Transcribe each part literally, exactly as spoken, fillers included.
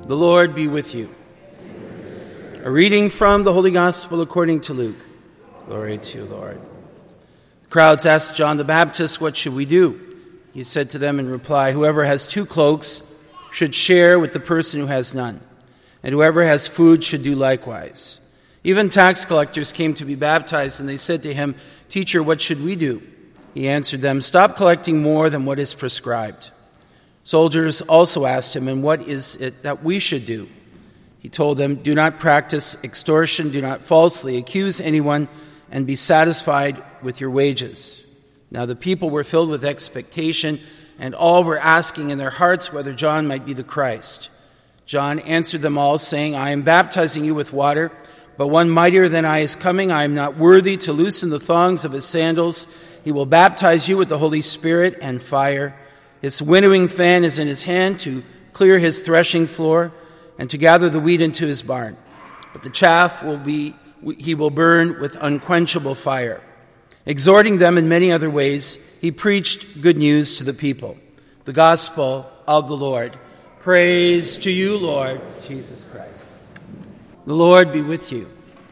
The Lord be with you. A reading from the Holy Gospel according to Luke. Glory to you, Lord. The crowds asked John the Baptist, "What should we do?" He said to them in reply, "Whoever has two cloaks should share with the person who has none, and whoever has food should do likewise." Even tax collectors came to be baptized, and they said to him, "Teacher, what should we do?" He answered them, "Stop collecting more than what is prescribed." Soldiers also asked him, "And what is it that we should do?" He told them, "Do not practice extortion, do not falsely accuse anyone, and be satisfied with your wages." Now the people were filled with expectation, and all were asking in their hearts whether John might be the Christ. John answered them all, saying, "I am baptizing you with water, but one mightier than I is coming. I am not worthy to loosen the thongs of his sandals. He will baptize you with the Holy Spirit and fire. His winnowing fan is in his hand to clear his threshing floor and to gather the wheat into his barn. But the chaff will be he will burn with unquenchable fire." Exhorting them in many other ways, he preached good news to the people. The gospel of the Lord. Praise to you, Lord Jesus Christ. The Lord be with you.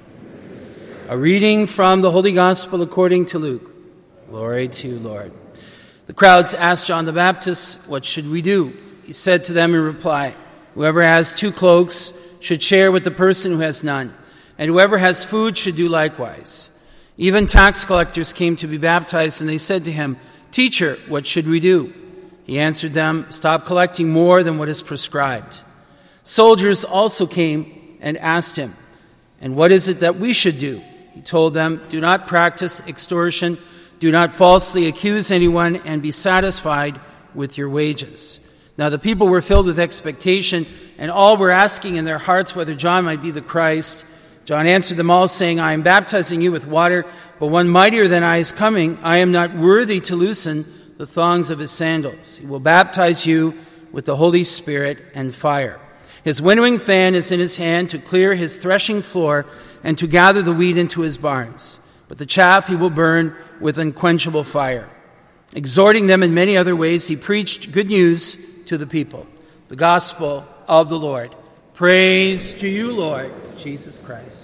A reading from the Holy Gospel according to Luke. Glory to you, Lord. The crowds asked John the Baptist, "What should we do?" He said to them in reply, "Whoever has two cloaks should share with the person who has none, and whoever has food should do likewise." Even tax collectors came to be baptized, and they said to him, "Teacher, what should we do?" He answered them, "Stop collecting more than what is prescribed." Soldiers also came and asked him, "And what is it that we should do?" He told them, "Do not practice extortion, do not falsely accuse anyone, and be satisfied with your wages." Now the people were filled with expectation, and all were asking in their hearts whether John might be the Christ. John answered them all, saying, "I am baptizing you with water, but one mightier than I is coming. I am not worthy to loosen the thongs of his sandals. He will baptize you with the Holy Spirit and fire. His winnowing fan is in his hand to clear his threshing floor and to gather the wheat into his barns. But the chaff he will burn with unquenchable fire." Exhorting them in many other ways, he preached good news to the people. The gospel of the Lord. Praise to you, Lord Jesus Christ.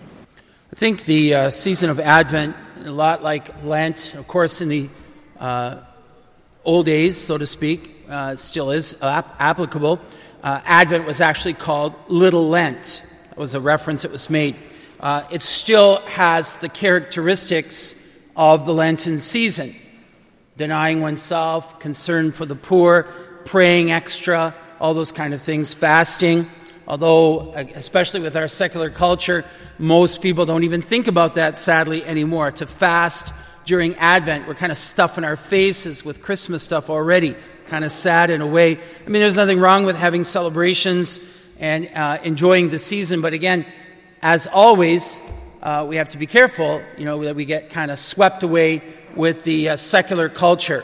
I think the uh, season of Advent, a lot like Lent, of course, in the uh, old days, so to speak, uh, it still is ap- applicable. Uh, Advent was actually called Little Lent. That was a reference that was made. Uh, it still has the characteristics of the Lenten season. Denying oneself, concern for the poor, praying extra, all those kind of things, fasting. Although, especially with our secular culture, most people don't even think about that, sadly, anymore. To fast during Advent, we're kind of stuffing our faces with Christmas stuff already. Kind of sad in a way. I mean, there's nothing wrong with having celebrations and uh, enjoying the season, but again, as always, uh, we have to be careful, you know, that we get kind of swept away with the uh, secular culture.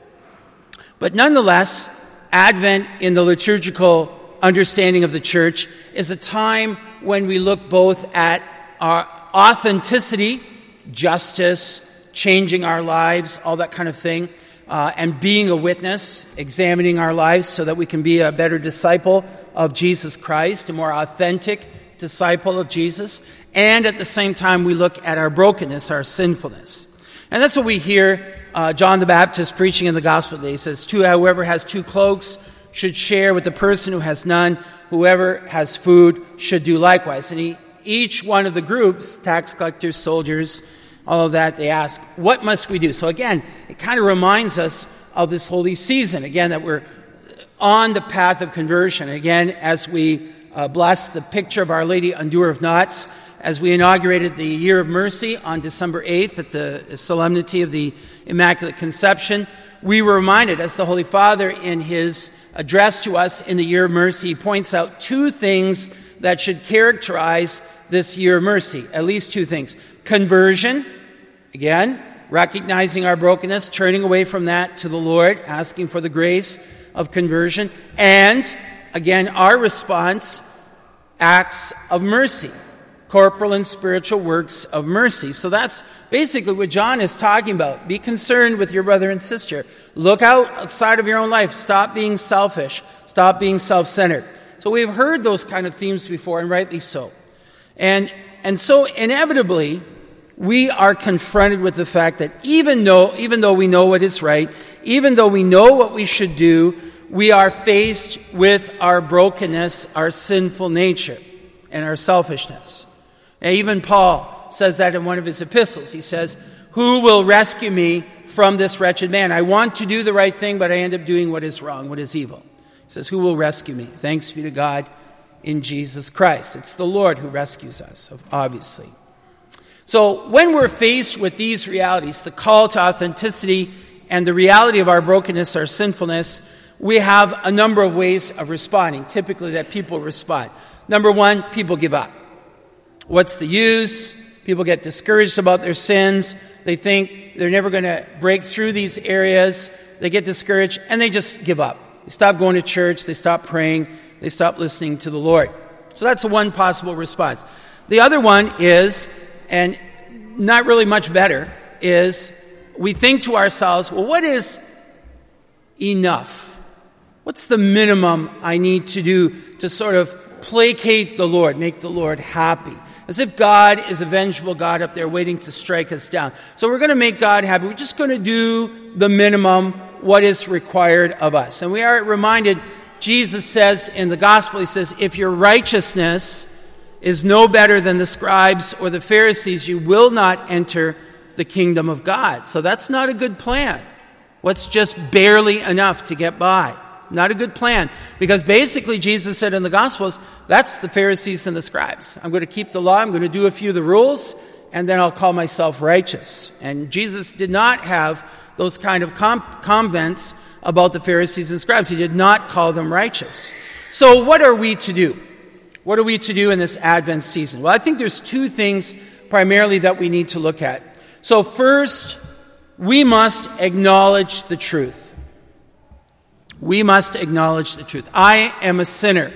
But nonetheless, Advent in the liturgical understanding of the church is a time when we look both at our authenticity, justice, changing our lives, all that kind of thing, uh, and being a witness, examining our lives so that we can be a better disciple of Jesus Christ, a more authentic disciple of Jesus, and at the same time we look at our brokenness, our sinfulness. And that's what we hear uh, John the Baptist preaching in the gospel today. He says, "Two, whoever has two cloaks should share with the person who has none. Whoever has food should do likewise." And he, each one of the groups, tax collectors, soldiers, all of that, they ask, what must we do? So again, it kind of reminds us of this holy season, again, that we're on the path of conversion. Again, as we uh, bless the picture of Our Lady Undoer of Knots, as we inaugurated the Year of Mercy on December eighth at the Solemnity of the Immaculate Conception, we were reminded, as the Holy Father in his address to us in the Year of Mercy, he points out two things that should characterize this Year of Mercy, at least two things. Conversion, again, recognizing our brokenness, turning away from that to the Lord, asking for the grace of conversion, and, again, our response, acts of mercy, corporal and spiritual works of mercy. So that's basically what John is talking about. Be concerned with your brother and sister. Look out outside of your own life. Stop being selfish. Stop being self-centered. So we've heard those kind of themes before, and rightly so. And and so inevitably, we are confronted with the fact that even though even though we know what is right, even though we know what we should do, we are faced with our brokenness, our sinful nature, and our selfishness. And even Paul says that in one of his epistles. He says, "Who will rescue me from this wretched man? I want to do the right thing, but I end up doing what is wrong, what is evil." He says, "Who will rescue me?" Thanks be to God in Jesus Christ. It's the Lord who rescues us, obviously. So when we're faced with these realities, the call to authenticity and the reality of our brokenness, our sinfulness, we have a number of ways of responding, typically that people respond. Number one, people give up. What's the use? People get discouraged about their sins. They think they're never going to break through these areas. They get discouraged, and they just give up. They stop going to church. They stop praying. They stop listening to the Lord. So that's one possible response. The other one is, and not really much better, is we think to ourselves, well, what is enough? What's the minimum I need to do to sort of placate the Lord, make the Lord happy? As if God is a vengeful God up there waiting to strike us down. So we're going to make God happy. We're just going to do the minimum, what is required of us. And we are reminded, Jesus says in the gospel, he says, if your righteousness is no better than the scribes or the Pharisees, you will not enter the kingdom of God. So that's not a good plan. What's just barely enough to get by? Not a good plan. Because basically Jesus said in the Gospels, that's the Pharisees and the scribes. I'm going to keep the law, I'm going to do a few of the rules, and then I'll call myself righteous. And Jesus did not have those kind of com- comments about the Pharisees and scribes. He did not call them righteous. So what are we to do? What are we to do in this Advent season? Well, I think there's two things primarily that we need to look at. So first, we must acknowledge the truth. We must acknowledge the truth. I am a sinner.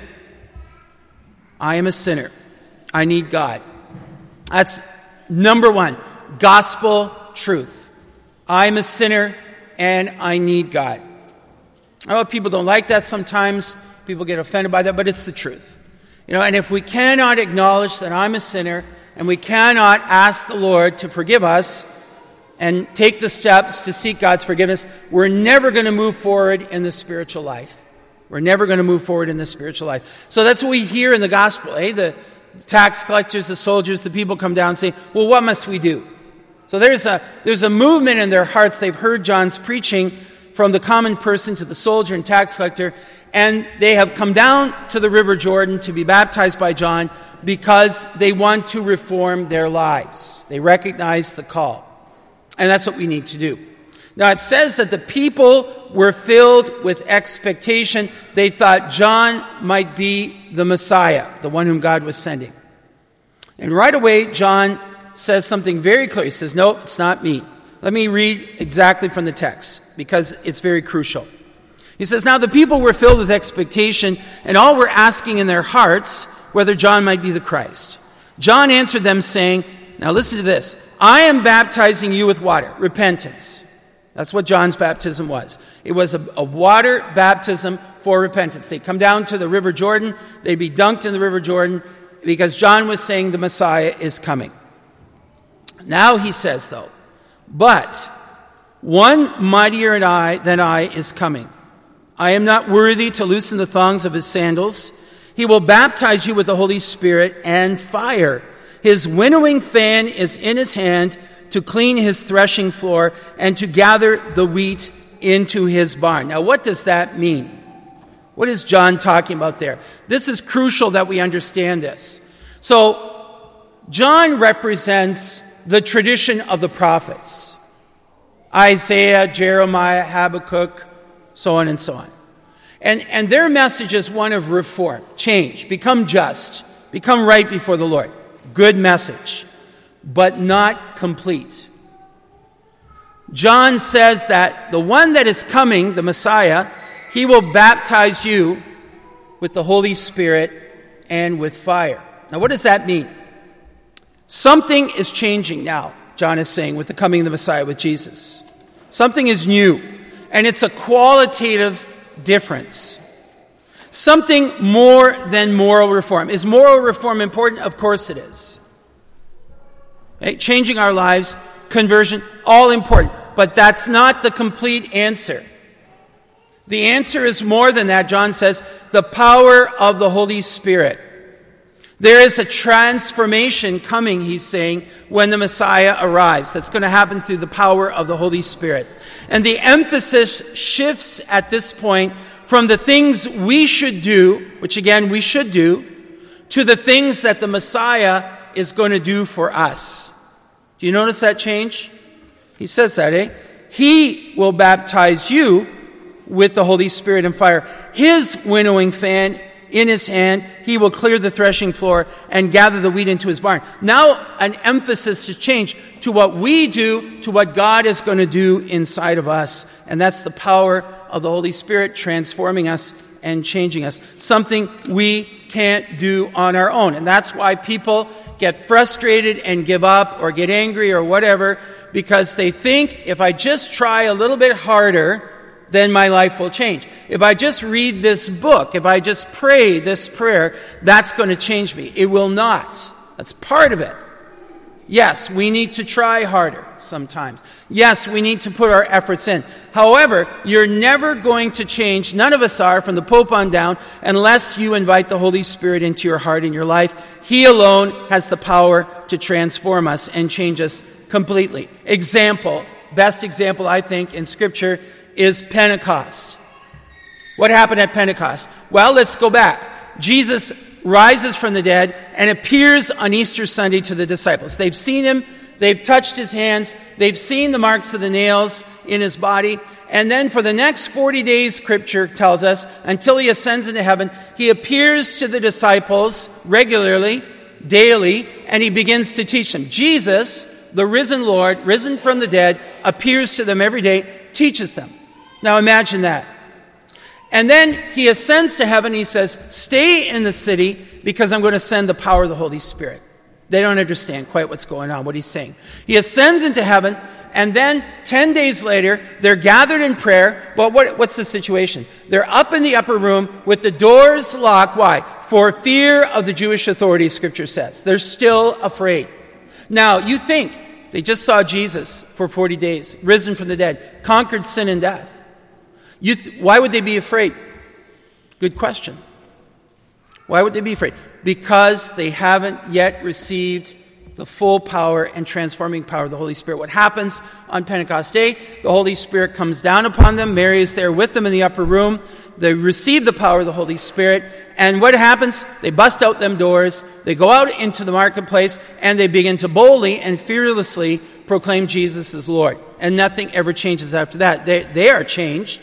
I am a sinner. I need God. That's number one, gospel truth. I'm a sinner and I need God. I know people don't like that sometimes. People get offended by that, but it's the truth. You know, and if we cannot acknowledge that I'm a sinner and we cannot ask the Lord to forgive us and take the steps to seek God's forgiveness, we're never going to move forward in the spiritual life. We're never going to move forward in the spiritual life. So that's what we hear in the gospel. Eh? The tax collectors, the soldiers, the people come down and say, well, what must we do? So there's a there's a movement in their hearts. They've heard John's preaching from the common person to the soldier and tax collector, and they have come down to the River Jordan to be baptized by John because they want to reform their lives. They recognize the call. And that's what we need to do. Now, it says that the people were filled with expectation. They thought John might be the Messiah, the one whom God was sending. And right away, John says something very clear. He says, no, it's not me. Let me read exactly from the text, because it's very crucial. He says, now the people were filled with expectation, and all were asking in their hearts whether John might be the Christ. John answered them, saying, now listen to this. I am baptizing you with water, repentance. That's what John's baptism was. It was a, a water baptism for repentance. They'd come down to the River Jordan. They'd be dunked in the River Jordan because John was saying the Messiah is coming. Now he says, though, but one mightier than I, than I is coming. I am not worthy to loosen the thongs of his sandals. He will baptize you with the Holy Spirit and fire. His winnowing fan is in his hand to clean his threshing floor and to gather the wheat into his barn. Now, what does that mean? What is John talking about there? This is crucial that we understand this. So, John represents the tradition of the prophets. Isaiah, Jeremiah, Habakkuk, so on and so on. And, and their message is one of reform, change, become just, become right before the Lord. Good message, but not complete. John says that the one that is coming, the Messiah, he will baptize you with the Holy Spirit and with fire. Now, what does that mean? Something is changing now, John is saying, with the coming of the Messiah, with Jesus. Something is new, and it's a qualitative difference. Something more than moral reform. Is moral reform important? Of course it is. Okay? Changing our lives, conversion, all important. But that's not the complete answer. The answer is more than that. John says, the power of the Holy Spirit. There is a transformation coming, he's saying, when the Messiah arrives. That's going to happen through the power of the Holy Spirit. And the emphasis shifts at this point from the things we should do, which again we should do, to the things that the Messiah is going to do for us. Do you notice that change? He says that, eh? He will baptize you with the Holy Spirit and fire. His winnowing fan in his hand, he will clear the threshing floor and gather the wheat into his barn. Now an emphasis to change to what we do, to what God is going to do inside of us. And that's the power of the Holy Spirit transforming us and changing us. Something we can't do on our own. And that's why people get frustrated and give up or get angry or whatever, because they think if I just try a little bit harder, then my life will change. If I just read this book, if I just pray this prayer, that's going to change me. It will not. That's part of it. Yes, we need to try harder sometimes. Yes, we need to put our efforts in. However, you're never going to change, none of us are, from the Pope on down, unless you invite the Holy Spirit into your heart and your life. He alone has the power to transform us and change us completely. Example, best example I think in Scripture is Pentecost. What happened at Pentecost? Well, let's go back. Jesus rises from the dead and appears on Easter Sunday to the disciples. They've seen him, they've touched his hands, they've seen the marks of the nails in his body, and then for the next forty days, Scripture tells us, until he ascends into heaven, he appears to the disciples regularly, daily, and he begins to teach them. Jesus, the risen Lord, risen from the dead, appears to them every day, teaches them. Now imagine that. And then he ascends to heaven. He says, stay in the city because I'm going to send the power of the Holy Spirit. They don't understand quite what's going on, what he's saying. He ascends into heaven, and then ten days later, they're gathered in prayer. Well, what, what's the situation? They're up in the upper room with the doors locked. Why? For fear of the Jewish authorities, Scripture says. They're still afraid. Now, you think they just saw Jesus for forty days, risen from the dead, conquered sin and death. You th- why would they be afraid? Good question. Why would they be afraid? Because they haven't yet received the full power and transforming power of the Holy Spirit. What happens on Pentecost Day? The Holy Spirit comes down upon them. Mary is there with them in the upper room. They receive the power of the Holy Spirit. And what happens? They bust out them doors. They go out into the marketplace and they begin to boldly and fearlessly proclaim Jesus as Lord. And nothing ever changes after that. They, they are changed.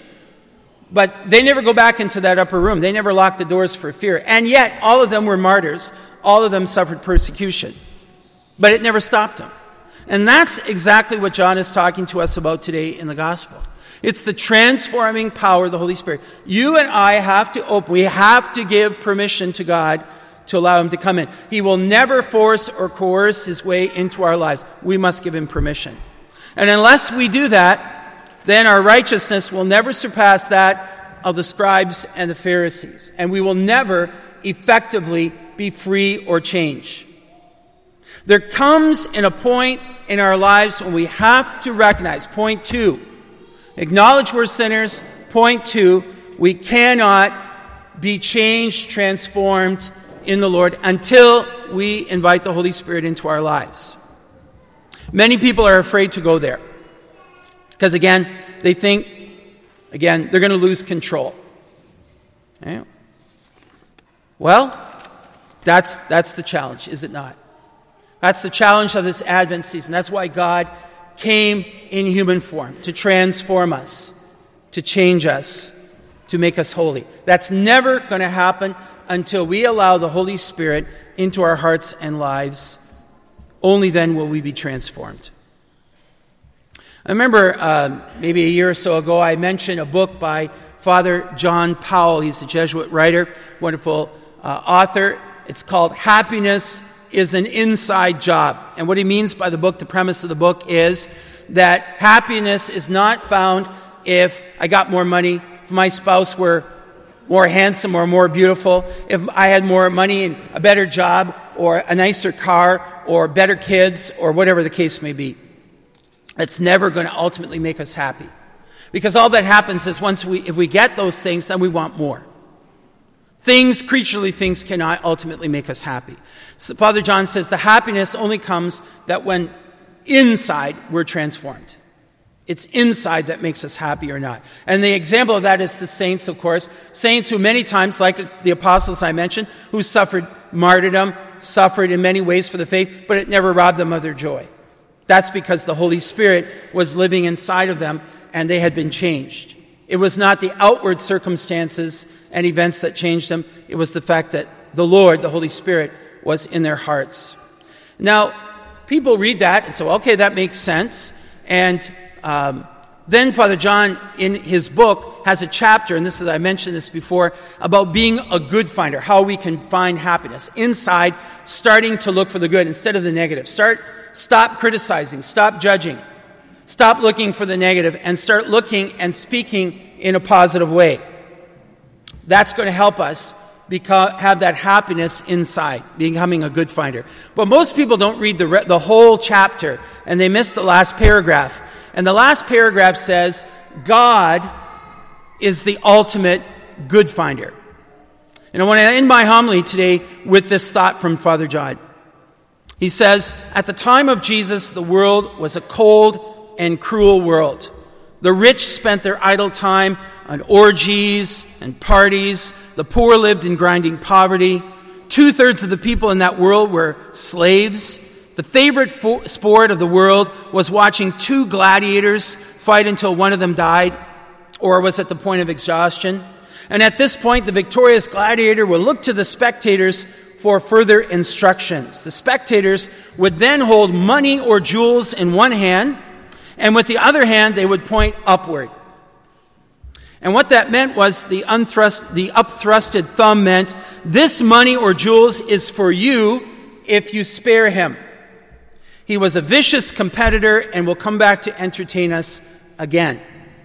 But they never go back into that upper room. They never locked the doors for fear. And yet, all of them were martyrs. All of them suffered persecution. But it never stopped them. And that's exactly what John is talking to us about today in the gospel. It's the transforming power of the Holy Spirit. You and I have to open, we have to give permission to God to allow him to come in. He will never force or coerce his way into our lives. We must give him permission. And unless we do that, then our righteousness will never surpass that of the scribes and the Pharisees. And we will never effectively be free or change. There comes in a point in our lives when we have to recognize, point two, acknowledge we're sinners. Point two, we cannot be changed, transformed in the Lord until we invite the Holy Spirit into our lives. Many people are afraid to go there. Because again, they think, again, they're going to lose control. Okay? Well, that's that's the challenge, is it not? That's the challenge of this Advent season. That's why God came in human form, to transform us, to change us, to make us holy. That's never going to happen until we allow the Holy Spirit into our hearts and lives. Only then will we be transformed. I remember uh, maybe a year or so ago, I mentioned a book by Father John Powell. He's a Jesuit writer, wonderful uh, author. It's called Happiness is an Inside Job. And what he means by the book, the premise of the book is that happiness is not found if I got more money, if my spouse were more handsome or more beautiful, if I had more money and a better job or a nicer car or better kids or whatever the case may be. It's never going to ultimately make us happy. Because all that happens is once we, if we get those things, then we want more. Things, creaturely things, cannot ultimately make us happy. So Father John says the happiness only comes that when inside we're transformed. It's inside that makes us happy or not. And the example of that is the saints, of course. Saints who many times, like the apostles I mentioned, who suffered martyrdom, suffered in many ways for the faith, but it never robbed them of their joy. That's because the Holy Spirit was living inside of them and they had been changed. It was not the outward circumstances and events that changed them. It was the fact that the Lord, the Holy Spirit, was in their hearts. Now, people read that and say, well, okay, that makes sense. And um, then Father John, in his book, has a chapter, and this is, I mentioned this before, about being a good finder, how we can find happiness. Inside, starting to look for the good instead of the negative. Start, stop criticizing, stop judging. Stop looking for the negative and start looking and speaking in a positive way. That's going to help us because, have that happiness inside, becoming a good finder. But most people don't read the, re- the whole chapter, and they miss the last paragraph. And the last paragraph says, God is the ultimate good finder. And I want to end my homily today with this thought from Father John. He says, at the time of Jesus, the world was a cold and cruel world. The rich spent their idle time on orgies and parties. The poor lived in grinding poverty. Two-thirds of the people in that world were slaves. The favorite fo- sport of the world was watching two gladiators fight until one of them died or was at the point of exhaustion. And at this point, the victorious gladiator would look to the spectators for further instructions. The spectators would then hold money or jewels in one hand, and with the other hand, they would point upward. And what that meant was the unthrust, the upthrusted thumb meant, this money or jewels is for you if you spare him. He was a vicious competitor and will come back to entertain us again.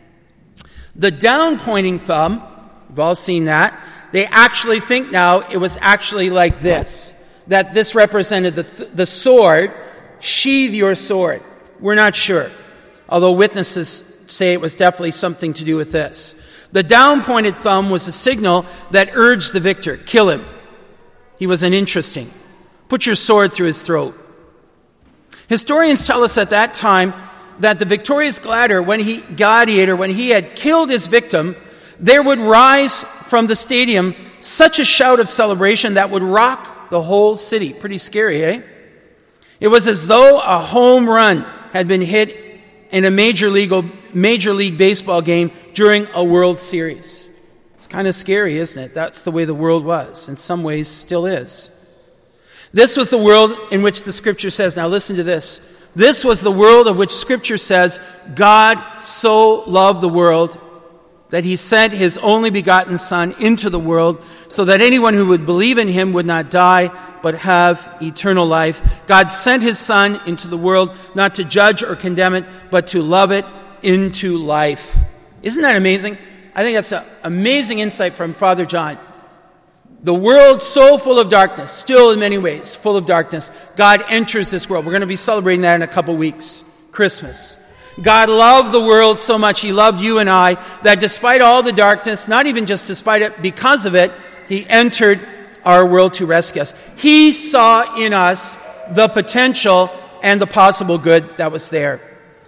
The down-pointing thumb, we've all seen that, they actually think now it was actually like this, that this represented the, th- the sword, sheathe your sword. We're not sure, although witnesses say it was definitely something to do with this. The down-pointed thumb was a signal that urged the victor, kill him. He was uninteresting. Put your sword through his throat. Historians tell us at that time that the victorious gladiator, when he, gladiator, when he had killed his victim, there would rise from the stadium such a shout of celebration that would rock the whole city. Pretty scary, eh? It was as though a home run had been hit in a major league, major league baseball game during a World Series. It's kind of scary, isn't it? That's the way the world was. In some ways, still is. This was the world in which the Scripture says, now listen to this. This was the world of which Scripture says, God so loved the world that he sent his only begotten Son into the world so that anyone who would believe in him would not die but have eternal life. God sent his Son into the world not to judge or condemn it, but to love it into life. Isn't that amazing? I think that's an amazing insight from Father John. The world so full of darkness, still in many ways full of darkness, God enters this world. We're going to be celebrating that in a couple weeks, Christmas. God loved the world so much, he loved you and I, that despite all the darkness, not even just despite it, because of it, he entered our world to rescue us. He saw in us the potential and the possible good that was there.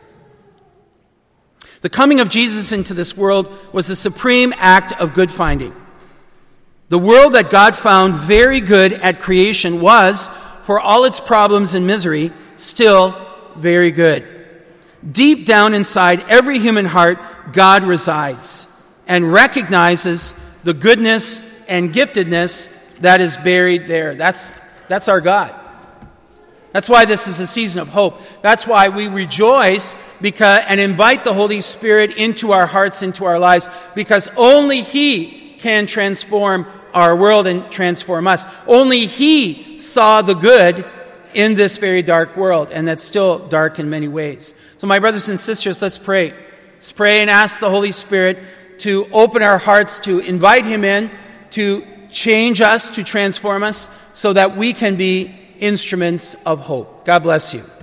The coming of Jesus into this world was a supreme act of good finding. The world that God found very good at creation was, for all its problems and misery, still very good. Deep down inside every human heart, God resides and recognizes the goodness and giftedness that is buried there. That's, that's our God. That's why this is a season of hope. That's why we rejoice because and invite the Holy Spirit into our hearts, into our lives, because only He can transform our world and transform us. Only He saw the good in this very dark world, and that's still dark in many ways. So my brothers and sisters, let's pray. Let's pray and ask the Holy Spirit to open our hearts, to invite him in, to change us, to transform us, so that we can be instruments of hope. God bless you.